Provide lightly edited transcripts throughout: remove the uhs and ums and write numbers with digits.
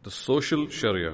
The social Sharia.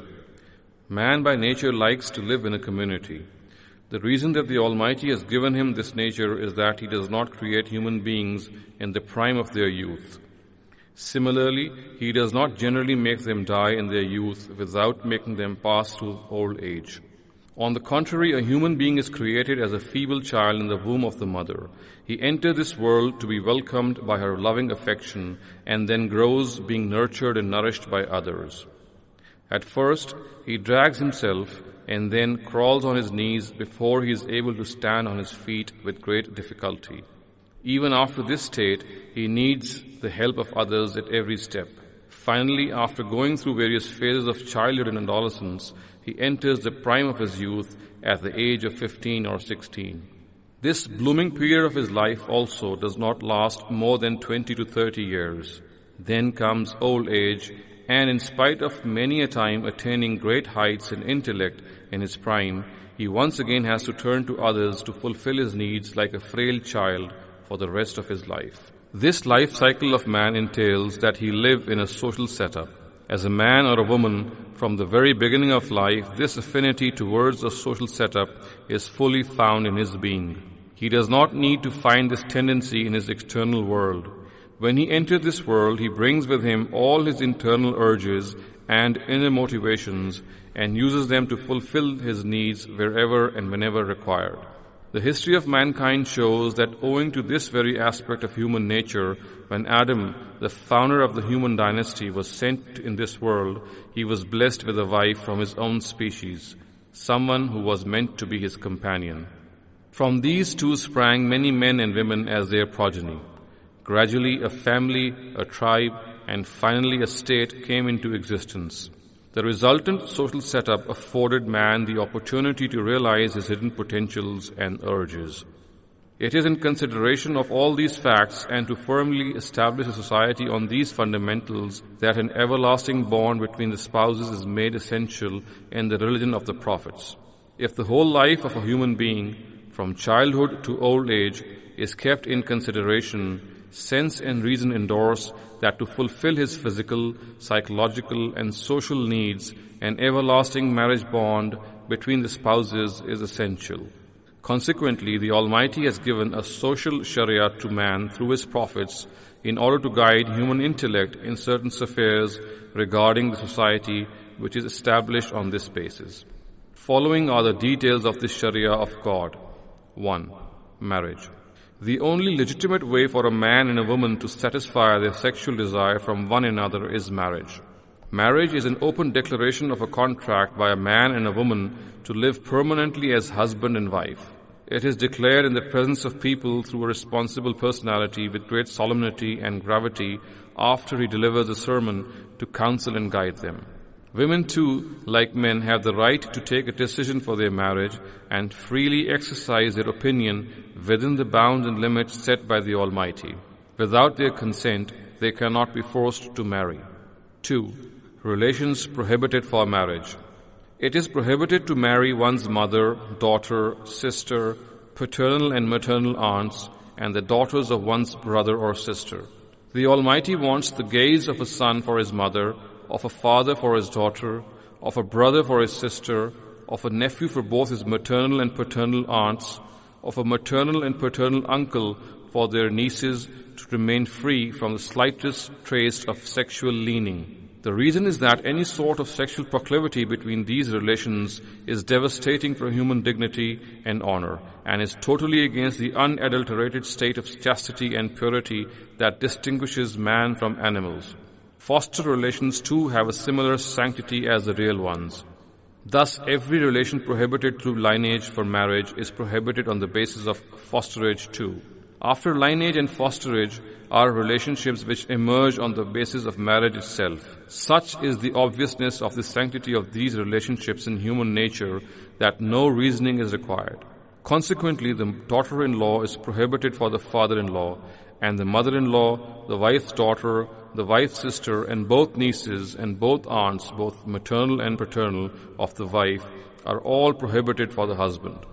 Man by nature likes to live in a community. The reason that the Almighty has given him this nature is that He does not create human beings in the prime of their youth. Similarly, He does not generally make them die in their youth without making them pass through old age. On the contrary, a human being is created as a feeble child in the womb of the mother. He enters this world to be welcomed by her loving affection and then grows being nurtured and nourished by others. At first, he drags himself and then crawls on his knees before he is able to stand on his feet with great difficulty. Even after this state, he needs the help of others at every step. Finally, after going through various phases of childhood and adolescence, he enters the prime of his youth at the age of 15 or 16. This blooming period of his life also does not last more than 20 to 30 years. Then comes old age, and in spite of many a time attaining great heights in intellect in his prime, he once again has to turn to others to fulfill his needs like a frail child for the rest of his life. This life cycle of man entails that he live in a social setup. As a man or a woman, from the very beginning of life, this affinity towards the social setup is fully found in his being. He does not need to find this tendency in his external world. When he enters this world, he brings with him all his internal urges and inner motivations and uses them to fulfill his needs wherever and whenever required. The history of mankind shows that owing to this very aspect of human nature, when Adam, the founder of the human dynasty, was sent in this world, he was blessed with a wife from his own species, someone who was meant to be his companion. From these two sprang many men and women as their progeny. Gradually, a family, a tribe, and finally a state came into existence. The resultant social setup afforded man the opportunity to realize his hidden potentials and urges. It is in consideration of all these facts and to firmly establish a society on these fundamentals that an everlasting bond between the spouses is made essential in the religion of the prophets. If the whole life of a human being, from childhood to old age, is kept in consideration, sense and reason endorse that to fulfill his physical, psychological, and social needs, an everlasting marriage bond between the spouses is essential. Consequently, the Almighty has given a social Sharia to man through His prophets in order to guide human intellect in certain affairs regarding the society which is established on this basis. Following are the details of the Sharia of God. 1. Marriage. The only legitimate way for a man and a woman to satisfy their sexual desire from one another is marriage. Marriage is an open declaration of a contract by a man and a woman to live permanently as husband and wife. It is declared in the presence of people through a responsible personality with great solemnity and gravity after he delivers a sermon to counsel and guide them. Women too, like men, have the right to take a decision for their marriage and freely exercise their opinion within the bounds and limits set by the Almighty. Without their consent, they cannot be forced to marry. 2. Relations prohibited for marriage. It is prohibited to marry one's mother, daughter, sister, paternal and maternal aunts, and the daughters of one's brother or sister. The Almighty wants the gaze of a son for his mother, of a father for his daughter, of a brother for his sister, of a nephew for both his maternal and paternal aunts, of a maternal and paternal uncle for their nieces to remain free from the slightest trace of sexual leaning. The reason is that any sort of sexual proclivity between these relations is devastating for human dignity and honor, and is totally against the unadulterated state of chastity and purity that distinguishes man from animals. Foster relations too have a similar sanctity as the real ones. Thus, every relation prohibited through lineage for marriage is prohibited on the basis of fosterage too. After lineage and fosterage are relationships which emerge on the basis of marriage itself. Such is the obviousness of the sanctity of these relationships in human nature that no reasoning is required. Consequently, the daughter-in-law is prohibited for the father-in-law, and the mother-in-law, the wife's daughter, the wife's sister, and both nieces and both aunts, both maternal and paternal, of the wife, are all prohibited for the husband.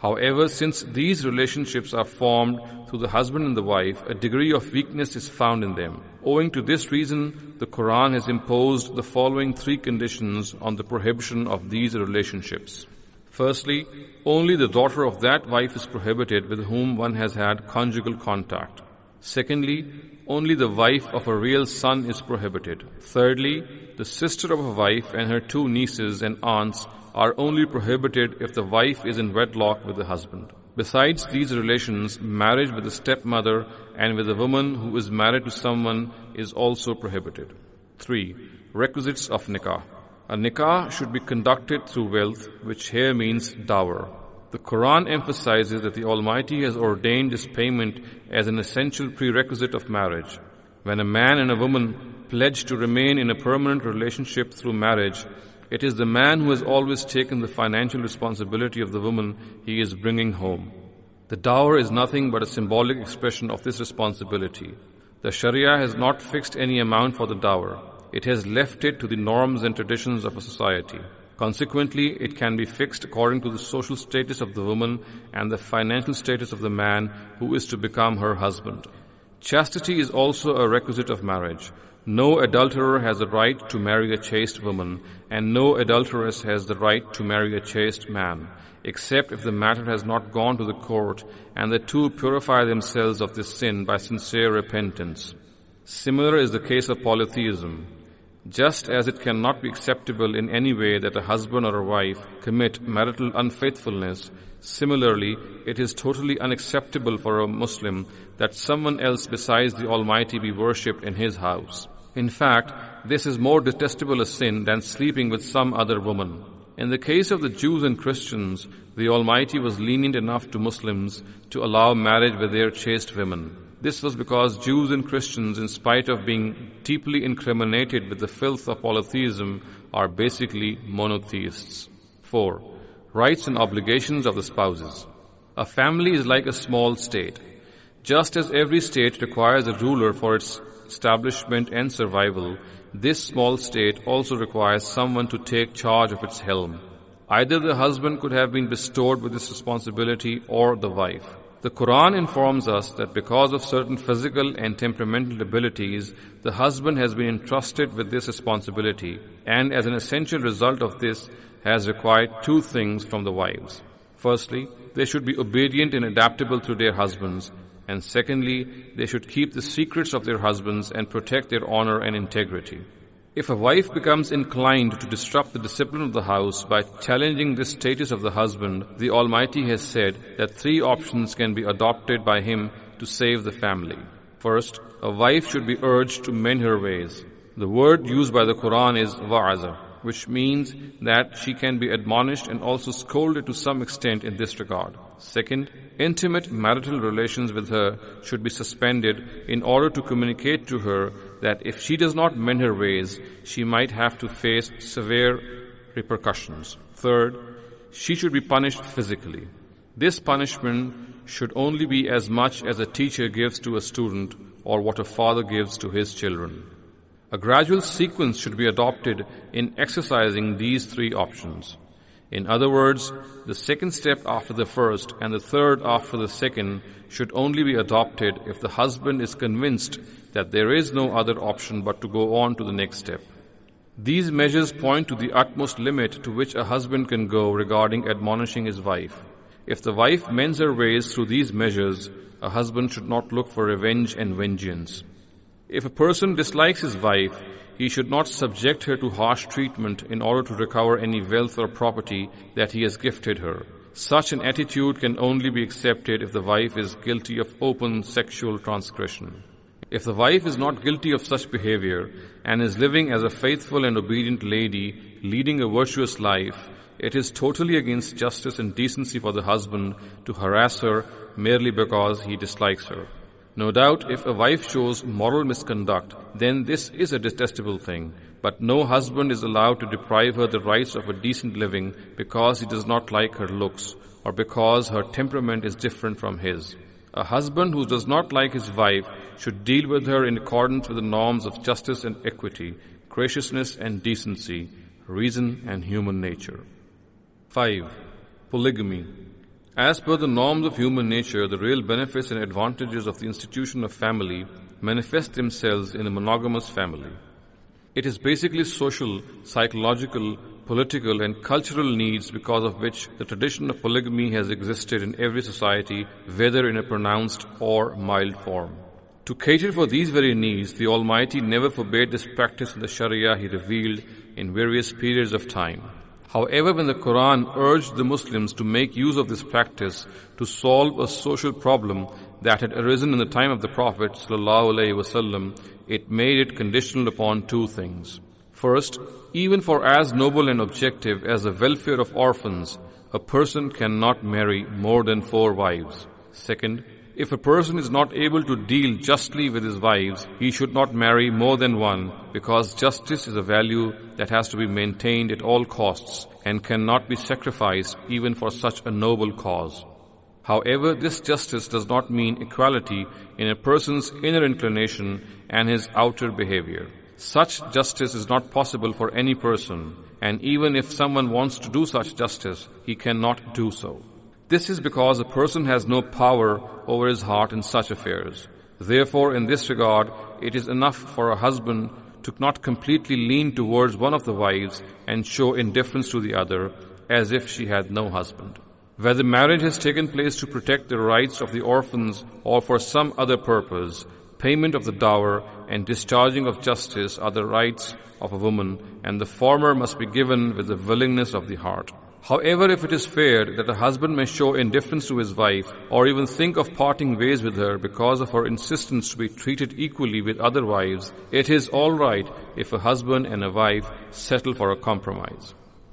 However, since these relationships are formed through the husband and the wife, a degree of weakness is found in them. Owing to this reason, the Quran has imposed the following 3 conditions on the prohibition of these relationships. Firstly, only the daughter of that wife is prohibited with whom one has had conjugal contact. Secondly, only the wife of a real son is prohibited. Thirdly, the sister of a wife and her 2 nieces and aunts are only prohibited if the wife is in wedlock with the husband. Besides these relations, marriage with a stepmother and with a woman who is married to someone is also prohibited. 3. Requisites of nikah. A nikah should be conducted through wealth, which here means dower. The Quran emphasizes that the Almighty has ordained this payment as an essential prerequisite of marriage. When a man and a woman pledge to remain in a permanent relationship through marriage, it is the man who has always taken the financial responsibility of the woman he is bringing home. The dower is nothing but a symbolic expression of this responsibility. The Sharia has not fixed any amount for the dower. It has left it to the norms and traditions of a society. Consequently, it can be fixed according to the social status of the woman and the financial status of the man who is to become her husband. Chastity is also a requisite of marriage. No adulterer has the right to marry a chaste woman, and no adulteress has the right to marry a chaste man, except if the matter has not gone to the court and the two purify themselves of this sin by sincere repentance. Similar is the case of polytheism. Just as it cannot be acceptable in any way that a husband or a wife commit marital unfaithfulness, similarly, it is totally unacceptable for a Muslim that someone else besides the Almighty be worshipped in his house. In fact, this is more detestable a sin than sleeping with some other woman. In the case of the Jews and Christians, the Almighty was lenient enough to Muslims to allow marriage with their chaste women. This was because Jews and Christians, in spite of being deeply incriminated with the filth of polytheism, are basically monotheists. 4. Rights and obligations of the spouses. A family is like a small state. Just as every state requires a ruler for its establishment and survival, this small state also requires someone to take charge of its helm. Either the husband could have been bestowed with this responsibility or the wife. The Quran informs us that because of certain physical and temperamental abilities, the husband has been entrusted with this responsibility, and as an essential result of this, has required 2 things from the wives. Firstly, they should be obedient and adaptable to their husbands, and secondly, they should keep the secrets of their husbands and protect their honor and integrity. If a wife becomes inclined to disrupt the discipline of the house by challenging the status of the husband, the Almighty has said that 3 options can be adopted by Him to save the family. First, a wife should be urged to mend her ways. The word used by the Quran is wa'aza, which means that she can be admonished and also scolded to some extent in this regard. Second, intimate marital relations with her should be suspended in order to communicate to her that if she does not mend her ways, she might have to face severe repercussions. Third, she should be punished physically. This punishment should only be as much as a teacher gives to a student or what a father gives to his children. A gradual sequence should be adopted in exercising these 3 options. In other words, the second step after the first and the third after the second should only be adopted if the husband is convinced that there is no other option but to go on to the next step. These measures point to the utmost limit to which a husband can go regarding admonishing his wife. If the wife mends her ways through these measures, a husband should not look for revenge and vengeance. If a person dislikes his wife, he should not subject her to harsh treatment in order to recover any wealth or property that he has gifted her. Such an attitude can only be accepted if the wife is guilty of open sexual transgression. If the wife is not guilty of such behavior and is living as a faithful and obedient lady, leading a virtuous life, it is totally against justice and decency for the husband to harass her merely because he dislikes her. No doubt, if a wife shows moral misconduct, then this is a detestable thing. But no husband is allowed to deprive her the rights of a decent living because he does not like her looks or because her temperament is different from his. A husband who does not like his wife should deal with her in accordance with the norms of justice and equity, graciousness and decency, reason and human nature. 5. Polygamy. As per the norms of human nature, the real benefits and advantages of the institution of family manifest themselves in a monogamous family. It is basically social, psychological, political and cultural needs because of which the tradition of polygamy has existed in every society, whether in a pronounced or mild form. To cater for these very needs, the Almighty never forbade this practice in the Sharia He revealed in various periods of time. However, when the Quran urged the Muslims to make use of this practice to solve a social problem that had arisen in the time of the Prophet ﷺ, it made it conditional upon two things. First, even for as noble an objective as the welfare of orphans, a person cannot marry more than 4 wives. Second, if a person is not able to deal justly with his wives, he should not marry more than one, because justice is a value that has to be maintained at all costs and cannot be sacrificed even for such a noble cause. However, this justice does not mean equality in a person's inner inclination and his outer behavior. Such justice is not possible for any person, and even if someone wants to do such justice, he cannot do so. This is because a person has no power over his heart in such affairs. Therefore, in this regard, it is enough for a husband to not completely lean towards one of the wives and show indifference to the other, as if she had no husband. Whether marriage has taken place to protect the rights of the orphans or for some other purpose, payment of the dower and discharging of justice are the rights of a woman, and the former must be given with the willingness of the heart. However, if it is fair that a husband may show indifference to his wife or even think of parting ways with her because of her insistence to be treated equally with other wives, it is all right if a husband and a wife settle for a compromise.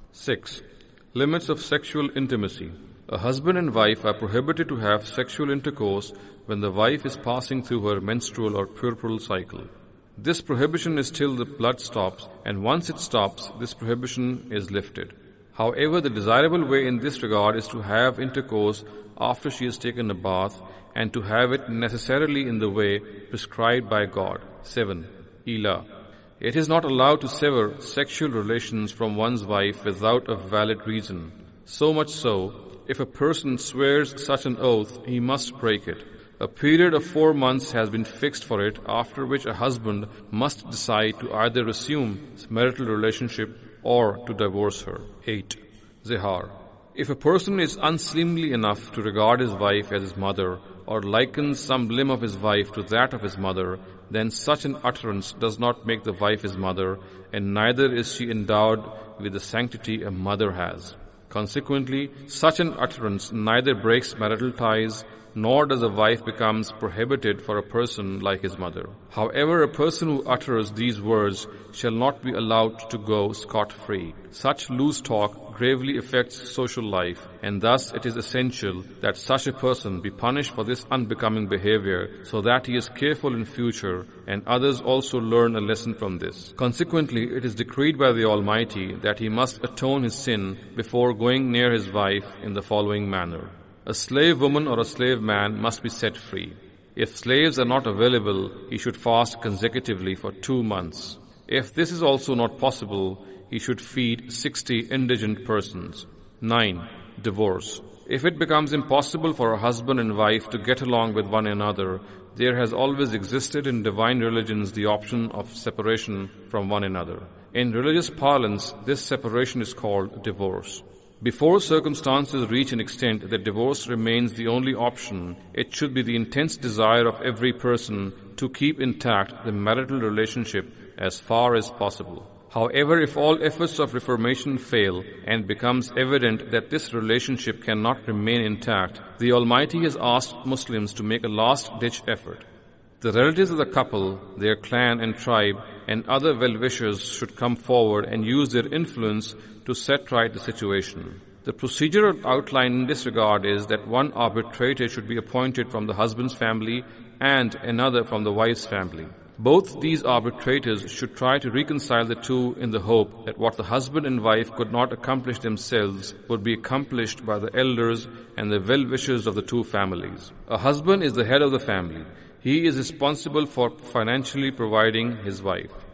6. Limits of sexual intimacy. A husband and wife are prohibited to have sexual intercourse when the wife is passing through her menstrual or puerperal cycle. This prohibition is till the blood stops, and once it stops, this prohibition is lifted. However, the desirable way in this regard is to have intercourse after she has taken a bath and to have it necessarily in the way prescribed by God. 7. Ila. It is not allowed to sever sexual relations from one's wife without a valid reason. So much so, if a person swears such an oath, he must break it. A period of 4 months has been fixed for it, after which a husband must decide to either resume his marital relationship or to divorce her. 8. Zihar. If a person is unseemly enough to regard his wife as his mother or likens some limb of his wife to that of his mother, then such an utterance does not make the wife his mother, and neither is she endowed with the sanctity a mother has. Consequently, such an utterance neither breaks marital ties, nor does a wife becomes prohibited for a person like his mother. However, a person who utters these words shall not be allowed to go scot-free. Such loose talk gravely affects social life, and thus it is essential that such a person be punished for this unbecoming behavior, so that he is careful in future and others also learn a lesson from this. Consequently, it is decreed by the Almighty that he must atone his sin before going near his wife in the following manner. A slave woman or a slave man must be set free. If slaves are not available, he should fast consecutively for 2 months. If this is also not possible, he should feed 60 indigent persons. 9. Divorce. If it becomes impossible for a husband and wife to get along with one another, there has always existed in divine religions the option of separation from one another. In religious parlance, this separation is called divorce. Before circumstances reach an extent that divorce remains the only option, it should be the intense desire of every person to keep intact the marital relationship as far as possible. However, if all efforts of reformation fail and becomes evident that this relationship cannot remain intact, the Almighty has asked Muslims to make a last-ditch effort. The relatives of the couple, their clan and tribe, and other well-wishers should come forward and use their influence to set right the situation. The procedural outline in this regard is that one arbitrator should be appointed from the husband's family and another from the wife's family. Both these arbitrators should try to reconcile the two in the hope that what the husband and wife could not accomplish themselves would be accomplished by the elders and the well-wishers of the two families. A husband is the head of the family. He is responsible for financially providing his wife.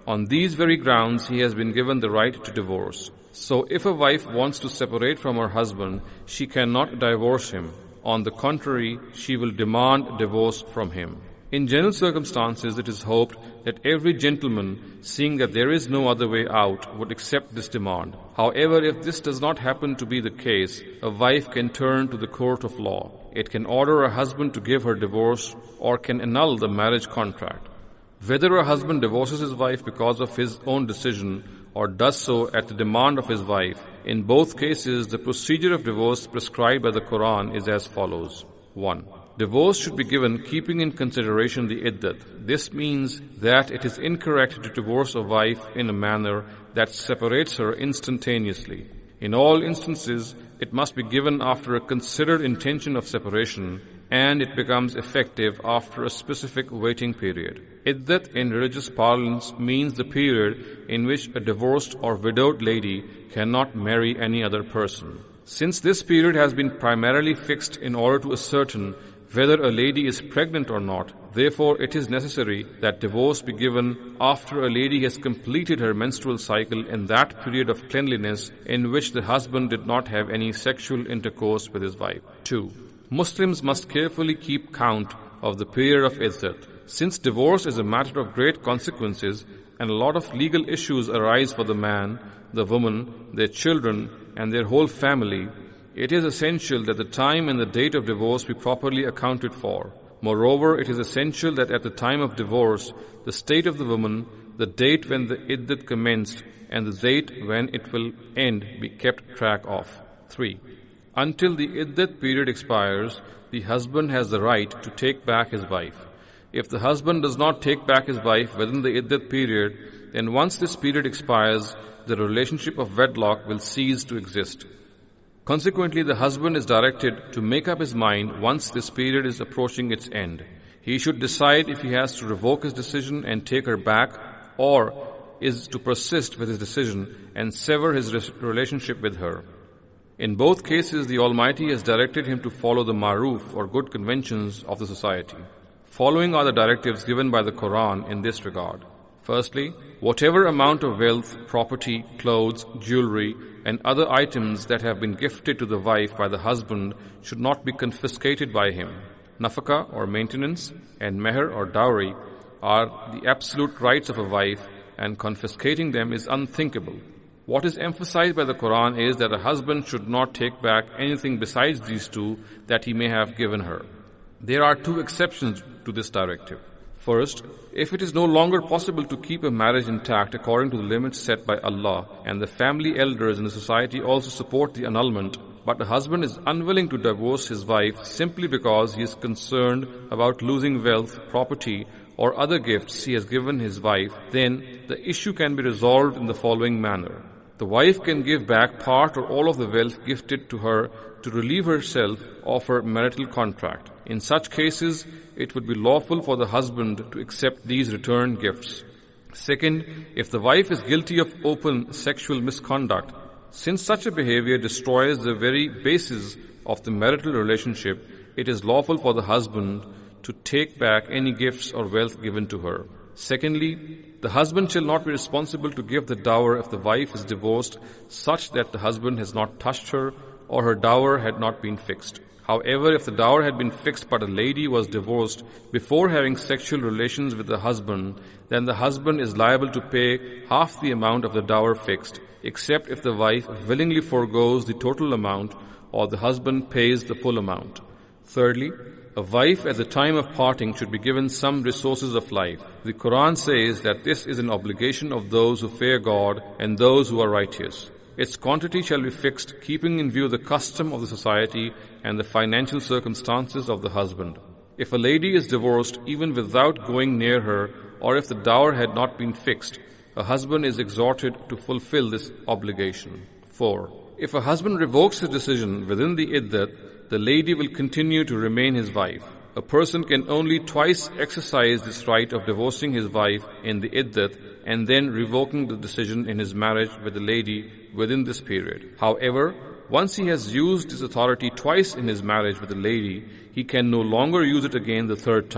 On these very grounds, he has been given the right to divorce. So if a wife wants to separate from her husband, she cannot divorce him. On the contrary, she will demand divorce from him. In general circumstances, it is hoped that every gentleman, seeing that there is no other way out, would accept this demand. However, if this does not happen to be the case, a wife can turn to the court of law. It can order her husband to give her divorce or can annul the marriage contract. Whether a husband divorces his wife because of his own decision or does so at the demand of his wife, in both cases the procedure of divorce prescribed by the Quran is as follows. 1. Divorce should be given keeping in consideration the iddat. This means that it is incorrect to divorce a wife in a manner that separates her instantaneously. In all instances, it must be given after a considered intention of separation, and it becomes effective after a specific waiting period. Iddat in religious parlance means the period in which a divorced or widowed lady cannot marry any other person. Since this period has been primarily fixed in order to ascertain whether a lady is pregnant or not, therefore it is necessary that divorce be given after a lady has completed her menstrual cycle in that period of cleanliness in which the husband did not have any sexual intercourse with his wife. 2. Muslims must carefully keep count of the period of iddat. Since divorce is a matter of great consequences and a lot of legal issues arise for the man, the woman, their children, and their whole family, it is essential that the time and the date of divorce be properly accounted for. Moreover, it is essential that at the time of divorce, the state of the woman, the date when the iddat commenced, and the date when it will end be kept track of. 3. Until the iddat period expires, the husband has the right to take back his wife. If the husband does not take back his wife within the iddat period, then once this period expires, the relationship of wedlock will cease to exist. Consequently, the husband is directed to make up his mind once this period is approaching its end. He should decide if he has to revoke his decision and take her back, or is to persist with his decision and sever his relationship with her. In both cases, the Almighty has directed him to follow the ma'ruf or good conventions of the society. Following are the directives given by the Quran in this regard. Firstly, whatever amount of wealth, property, clothes, jewelry, and other items that have been gifted to the wife by the husband should not be confiscated by him. Nafaka or maintenance and meher or dowry are the absolute rights of a wife, and confiscating them is unthinkable. What is emphasized by the Quran is that a husband should not take back anything besides these two that he may have given her. There are two exceptions to this directive. First, if it is no longer possible to keep a marriage intact according to the limits set by Allah, and the family elders in the society also support the annulment, but the husband is unwilling to divorce his wife simply because he is concerned about losing wealth, property, or other gifts he has given his wife, then the issue can be resolved in the following manner. The wife can give back part or all of the wealth gifted to her to relieve herself of her marital contract. In such cases, it would be lawful for the husband to accept these return gifts. Second, if the wife is guilty of open sexual misconduct, since such a behavior destroys the very basis of the marital relationship, it is lawful for the husband to take back any gifts or wealth given to her. Secondly, the husband shall not be responsible to give the dower if the wife is divorced such that the husband has not touched her or her dower had not been fixed. However, if the dower had been fixed but a lady was divorced before having sexual relations with the husband, then the husband is liable to pay half the amount of the dower fixed, except if the wife willingly forgoes the total amount or the husband pays the full amount. Thirdly, a wife at the time of parting should be given some resources of life. The Quran says that this is an obligation of those who fear God and those who are righteous. Its quantity shall be fixed, keeping in view the custom of the society and the financial circumstances of the husband. If a lady is divorced even without going near her, or if the dower had not been fixed, a husband is exhorted to fulfill this obligation. 4. If a husband revokes his decision within the iddat, the lady will continue to remain his wife. A person can only twice exercise this right of divorcing his wife in the iddat and then revoking the decision in his marriage with the lady within this period. However, once he has used his authority twice in his marriage with the lady, he can no longer use it again the third time.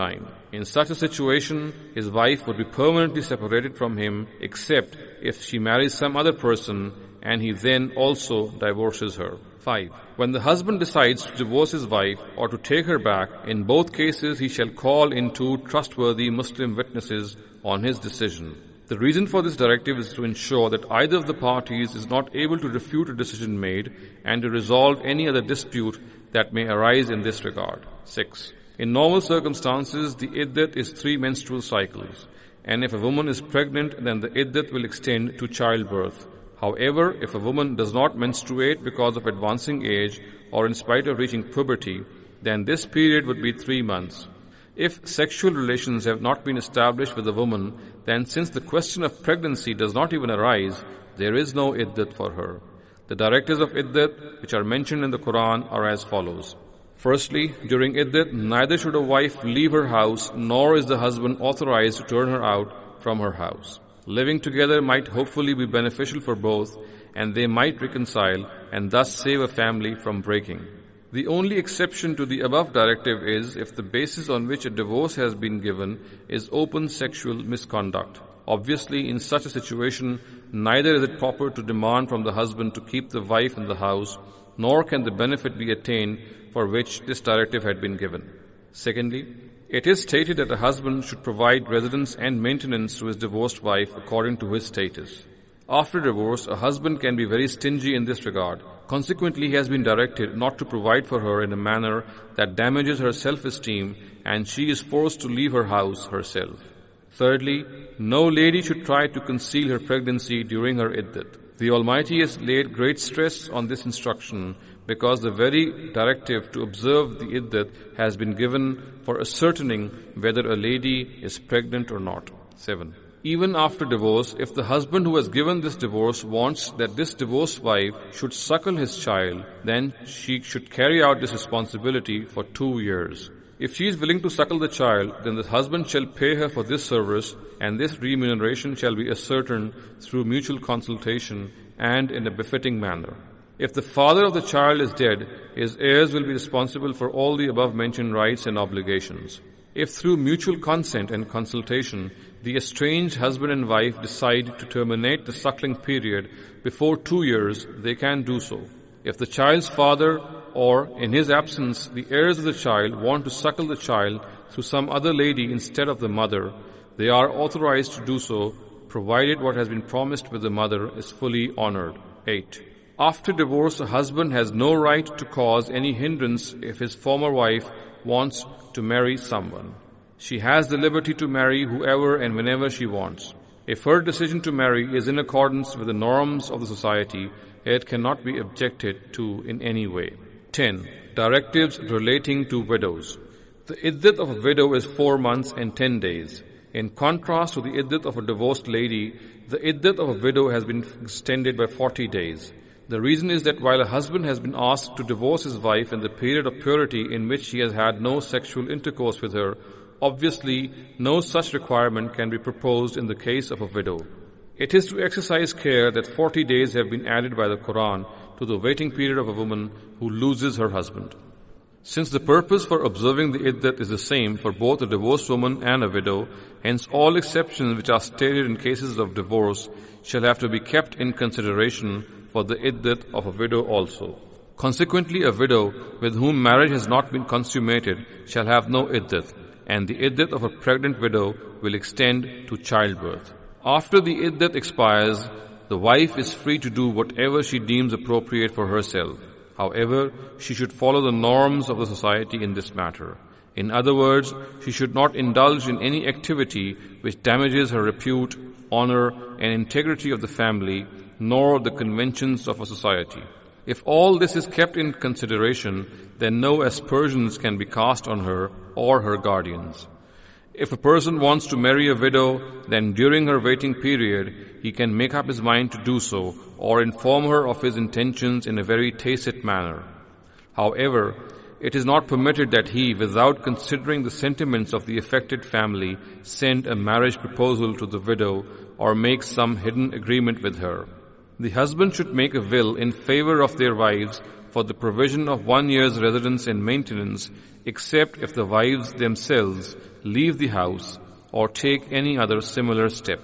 In such a situation, his wife would be permanently separated from him except if she marries some other person and he then also divorces her. 5. When the husband decides to divorce his wife or to take her back, in both cases he shall call in 2 trustworthy Muslim witnesses on his decision. The reason for this directive is to ensure that either of the parties is not able to refute a decision made and to resolve any other dispute that may arise in this regard. 6. In normal circumstances, the iddat is 3 menstrual cycles, and if a woman is pregnant, then the iddat will extend to childbirth. However, if a woman does not menstruate because of advancing age or in spite of reaching puberty, then this period would be 3 months. If sexual relations have not been established with a woman, then since the question of pregnancy does not even arise, there is no iddat for her. The directives of iddat, which are mentioned in the Quran, are as follows. Firstly, during iddat, neither should a wife leave her house, nor is the husband authorized to turn her out from her house. Living together might hopefully be beneficial for both, and they might reconcile and thus save a family from breaking. The only exception to the above directive is if the basis on which a divorce has been given is open sexual misconduct. Obviously, in such a situation, neither is it proper to demand from the husband to keep the wife in the house, nor can the benefit be attained for which this directive had been given. Secondly, it is stated that a husband should provide residence and maintenance to his divorced wife according to his status. After divorce, a husband can be very stingy in this regard. Consequently, he has been directed not to provide for her in a manner that damages her self-esteem, and she is forced to leave her house herself. Thirdly, no lady should try to conceal her pregnancy during her iddat. The Almighty has laid great stress on this instruction because the very directive to observe the iddat has been given for ascertaining whether a lady is pregnant or not. 7. Even after divorce, if the husband who has given this divorce wants that this divorced wife should suckle his child, then she should carry out this responsibility for 2 years. If she is willing to suckle the child, then the husband shall pay her for this service, and this remuneration shall be ascertained through mutual consultation and in a befitting manner. If the father of the child is dead, his heirs will be responsible for all the above-mentioned rights and obligations. If through mutual consent and consultation, the estranged husband and wife decide to terminate the suckling period before 2 years, they can do so. If the child's father or, in his absence, the heirs of the child want to suckle the child through some other lady instead of the mother, they are authorized to do so, provided what has been promised with the mother is fully honored. 8. After divorce, a husband has no right to cause any hindrance if his former wife wants to marry someone. She has the liberty to marry whoever and whenever she wants. If her decision to marry is in accordance with the norms of the society, it cannot be objected to in any way. 10. Directives relating to widows. The iddat of a widow is 4 months and 10 days. In contrast to the iddat of a divorced lady, the iddat of a widow has been extended by 40 days. The reason is that while a husband has been asked to divorce his wife in the period of purity in which he has had no sexual intercourse with her, obviously no such requirement can be proposed in the case of a widow. It is to exercise care that 40 days have been added by the Quran to the waiting period of a woman who loses her husband. Since the purpose for observing the iddat is the same for both a divorced woman and a widow, hence all exceptions which are stated in cases of divorce shall have to be kept in consideration for the iddat of a widow also. Consequently, a widow with whom marriage has not been consummated shall have no iddat, and the iddat of a pregnant widow will extend to childbirth. After the iddat expires, the wife is free to do whatever she deems appropriate for herself. However, she should follow the norms of the society in this matter. In other words, she should not indulge in any activity which damages her repute, honor, and integrity of the family, nor the conventions of a society. If all this is kept in consideration, then no aspersions can be cast on her or her guardians. If a person wants to marry a widow, then during her waiting period, he can make up his mind to do so or inform her of his intentions in a very tacit manner. However, it is not permitted that he, without considering the sentiments of the affected family, send a marriage proposal to the widow or make some hidden agreement with her. The husband should make a will in favor of their wives for the provision of 1 year's residence and maintenance, except if the wives themselves leave the house or take any other similar step.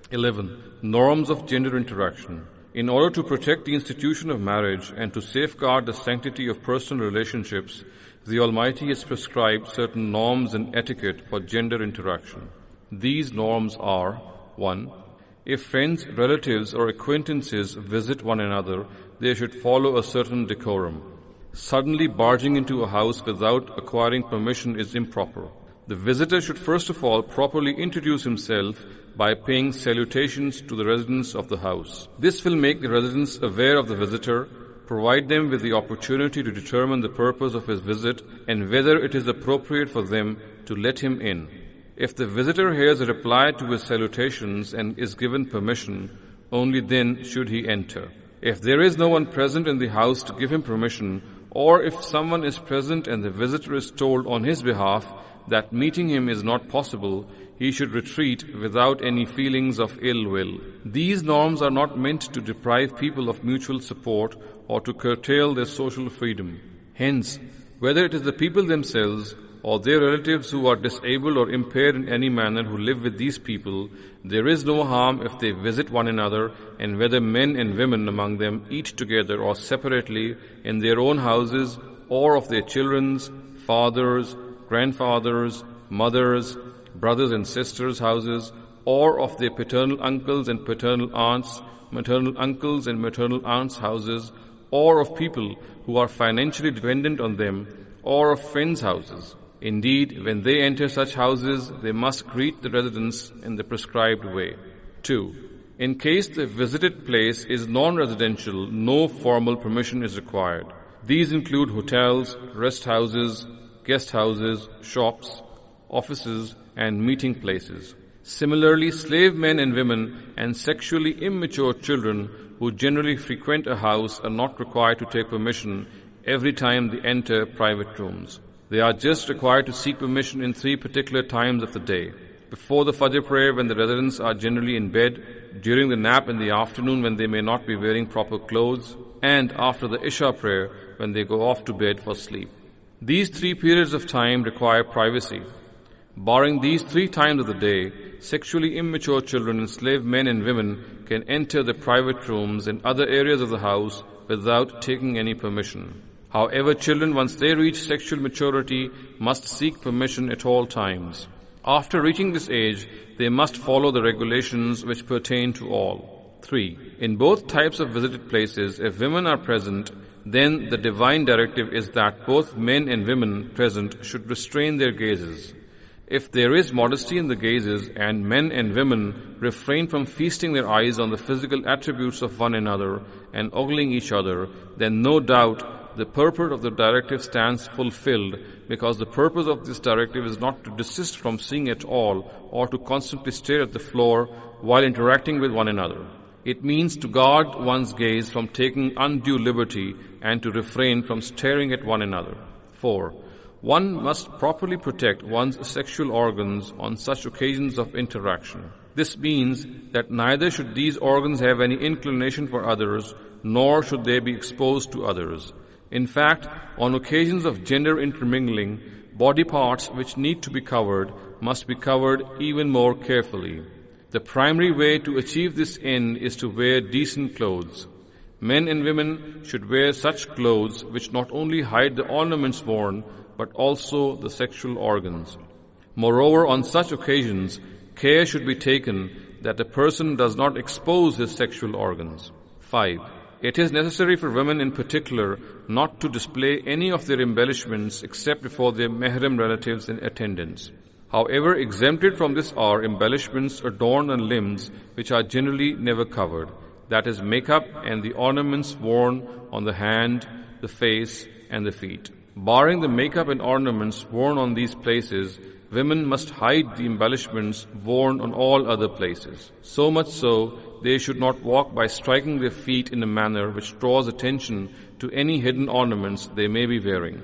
11. Norms of gender interaction. In order to protect the institution of marriage and to safeguard the sanctity of personal relationships, the Almighty has prescribed certain norms and etiquette for gender interaction. These norms are: 1. If friends, relatives, or acquaintances visit one another, they should follow a certain decorum. Suddenly barging into a house without acquiring permission is improper. The visitor should first of all properly introduce himself by paying salutations to the residents of the house. This will make the residents aware of the visitor, provide them with the opportunity to determine the purpose of his visit and whether it is appropriate for them to let him in. If the visitor hears a reply to his salutations and is given permission, only then should he enter. If there is no one present in the house to give him permission, or if someone is present and the visitor is told on his behalf that meeting him is not possible, he should retreat without any feelings of ill will. These norms are not meant to deprive people of mutual support or to curtail their social freedom. Hence, whether it is the people themselves or their relatives who are disabled or impaired in any manner who live with these people, there is no harm if they visit one another, and whether men and women among them eat together or separately in their own houses or of their children's, fathers, grandfathers, mothers, brothers and sisters' houses, or of their paternal uncles and paternal aunts, maternal uncles and maternal aunts' houses, or of people who are financially dependent on them, or of friends' houses. Indeed, when they enter such houses, they must greet the residents in the prescribed way. 2. In case the visited place is non-residential, no formal permission is required. These include hotels, rest houses, guest houses, shops, offices, and meeting places. Similarly, slave men and women and sexually immature children who generally frequent a house are not required to take permission every time they enter private rooms. They are just required to seek permission in 3 particular times of the day: before the Fajr prayer when the residents are generally in bed, during the nap in the afternoon when they may not be wearing proper clothes, and after the Isha prayer when they go off to bed for sleep. These 3 periods of time require privacy. Barring these 3 times of the day, sexually immature children and slave men and women can enter the private rooms and other areas of the house without taking any permission. However, children, once they reach sexual maturity, must seek permission at all times. After reaching this age, they must follow the regulations which pertain to all. 3. In both types of visited places, if women are present, then the divine directive is that both men and women present should restrain their gazes. If there is modesty in the gazes and men and women refrain from feasting their eyes on the physical attributes of one another and ogling each other, then no doubt the purport of the directive stands fulfilled, because the purpose of this directive is not to desist from seeing at all or to constantly stare at the floor while interacting with one another. It means to guard one's gaze from taking undue liberty and to refrain from staring at one another. 4. One must properly protect one's sexual organs on such occasions of interaction. This means that neither should these organs have any inclination for others, nor should they be exposed to others. In fact, on occasions of gender intermingling, body parts which need to be covered must be covered even more carefully. The primary way to achieve this end is to wear decent clothes. Men and women should wear such clothes which not only hide the ornaments worn, but also the sexual organs. Moreover, on such occasions, care should be taken that the person does not expose his sexual organs. 5. It is necessary for women in particular not to display any of their embellishments except before their mahram relatives and attendants. However, exempted from this are embellishments adorned on limbs which are generally never covered, that is, makeup and the ornaments worn on the hand, the face, and the feet. Barring the makeup and ornaments worn on these places, women must hide the embellishments worn on all other places. So much so, they should not walk by striking their feet in a manner which draws attention to any hidden ornaments they may be wearing.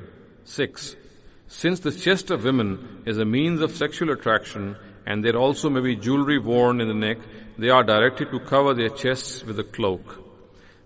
6. Since the chest of women is a means of sexual attraction, and there also may be jewelry worn in the neck, they are directed to cover their chests with a cloak.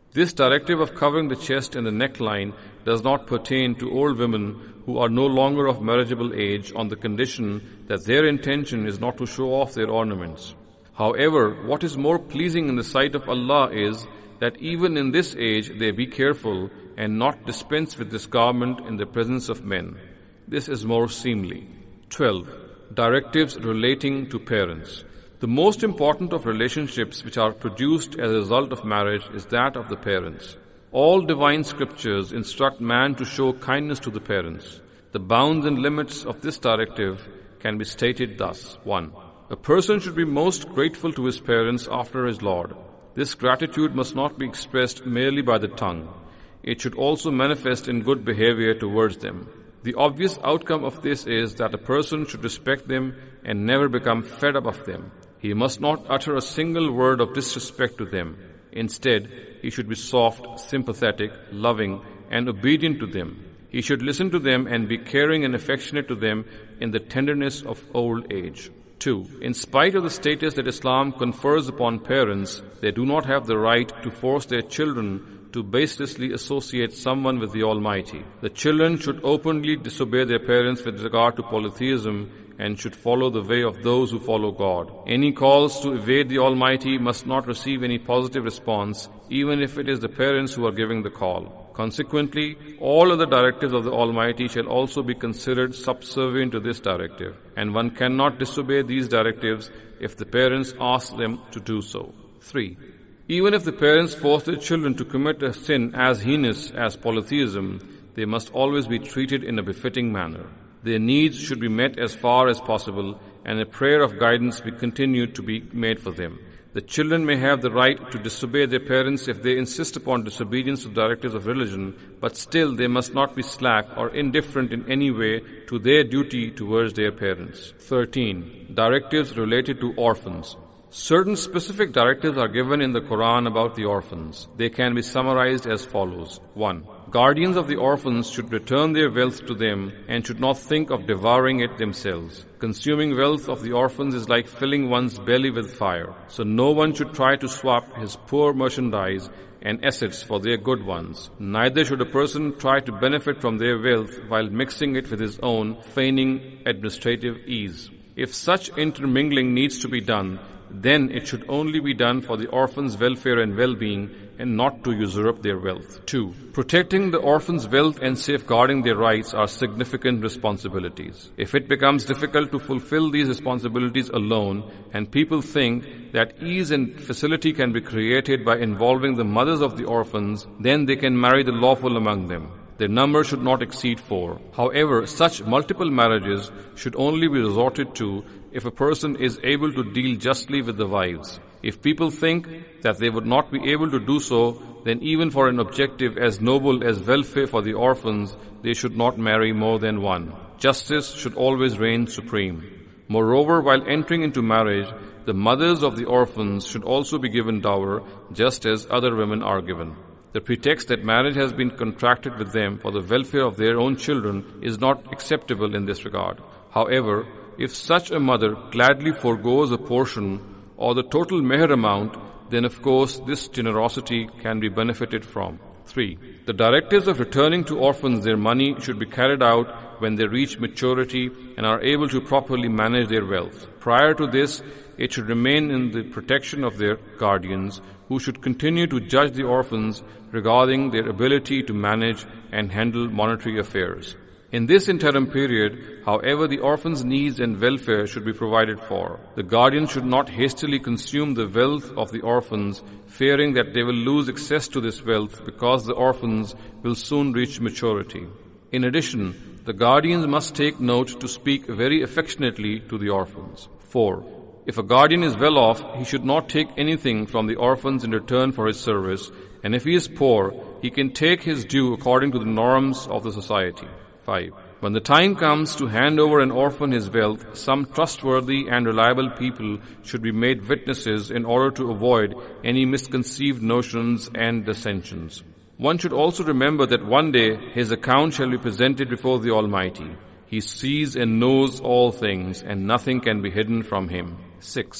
This directive of covering the chest and the neckline does not pertain to old women who are no longer of marriageable age on the condition that their intention is not to show off their ornaments. However, what is more pleasing in the sight of Allah is that even in this age they be careful and not dispense with this garment in the presence of men. This is more seemly. 12. Directives relating to parents. The most important of relationships which are produced as a result of marriage is that of the parents. All divine scriptures instruct man to show kindness to the parents. The bounds and limits of this directive can be stated thus. 1. A person should be most grateful to his parents after his Lord. This gratitude must not be expressed merely by the tongue. It should also manifest in good behavior towards them. The obvious outcome of this is that a person should respect them and never become fed up of them. He must not utter a single word of disrespect to them. Instead, he should be soft, sympathetic, loving, and obedient to them. He should listen to them and be caring and affectionate to them in the tenderness of old age. 2. In spite of the status that Islam confers upon parents, they do not have the right to force their children to baselessly associate someone with the Almighty. The children should openly disobey their parents with regard to polytheism and should follow the way of those who follow God. Any calls to evade the Almighty must not receive any positive response, even if it is the parents who are giving the call. Consequently, all other directives of the Almighty shall also be considered subservient to this directive, and one cannot disobey these directives if the parents ask them to do so. 3. Even if the parents force their children to commit a sin as heinous as polytheism, they must always be treated in a befitting manner. Their needs should be met as far as possible, and a prayer of guidance be continued to be made for them. The children may have the right to disobey their parents if they insist upon disobedience to directives of religion, but still they must not be slack or indifferent in any way to their duty towards their parents. 13. Directives related to orphans. Certain specific directives are given in the Quran about the orphans. They can be summarized as follows. 1. Guardians of the orphans should return their wealth to them and should not think of devouring it themselves. Consuming wealth of the orphans is like filling one's belly with fire. So no one should try to swap his poor merchandise and assets for their good ones. Neither should a person try to benefit from their wealth while mixing it with his own, feigning administrative ease. If such intermingling needs to be done, then it should only be done for the orphans' welfare and well-being and not to usurp their wealth. 2. Protecting the orphans' wealth and safeguarding their rights are significant responsibilities. If it becomes difficult to fulfill these responsibilities alone and people think that ease and facility can be created by involving the mothers of the orphans, then they can marry the lawful among them. Their number should not exceed 4. However, such multiple marriages should only be resorted to if a person is able to deal justly with the wives. If people think that they would not be able to do so, then even for an objective as noble as welfare for the orphans, they should not marry more than one. Justice should always reign supreme. Moreover, while entering into marriage, the mothers of the orphans should also be given dower, just as other women are given. The pretext that marriage has been contracted with them for the welfare of their own children is not acceptable in this regard. However, if such a mother gladly forgoes a portion or the total meher amount, then of course this generosity can be benefited from. 3. The directives of returning to orphans their money should be carried out when they reach maturity and are able to properly manage their wealth. Prior to this, it should remain in the protection of their guardians, who should continue to judge the orphans regarding their ability to manage and handle monetary affairs. In this interim period, however, the orphans' needs and welfare should be provided for. The guardian should not hastily consume the wealth of the orphans, fearing that they will lose access to this wealth because the orphans will soon reach maturity. In addition, the guardians must take note to speak very affectionately to the orphans. 4. If a guardian is well off, he should not take anything from the orphans in return for his service, and if he is poor, he can take his due according to the norms of the society. 5. When the time comes to hand over an orphan his wealth, some trustworthy and reliable people should be made witnesses in order to avoid any misconceived notions and dissensions. One should also remember that one day his account shall be presented before the Almighty. He sees and knows all things, and nothing can be hidden from him. 6.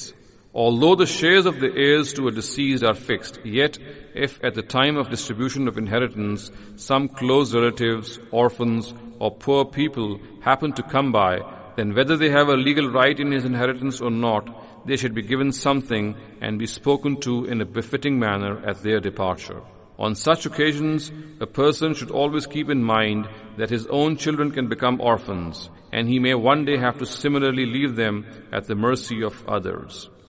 Although the shares of the heirs to a deceased are fixed, yet if at the time of distribution of inheritance some close relatives, orphans, or poor people happen to come by, then whether they have a legal right in his inheritance or not, they should be given something and be spoken to in a befitting manner at their departure. On such occasions, a person should always keep in mind that his own children can become orphans, and he may one day have to similarly leave them at the mercy of others.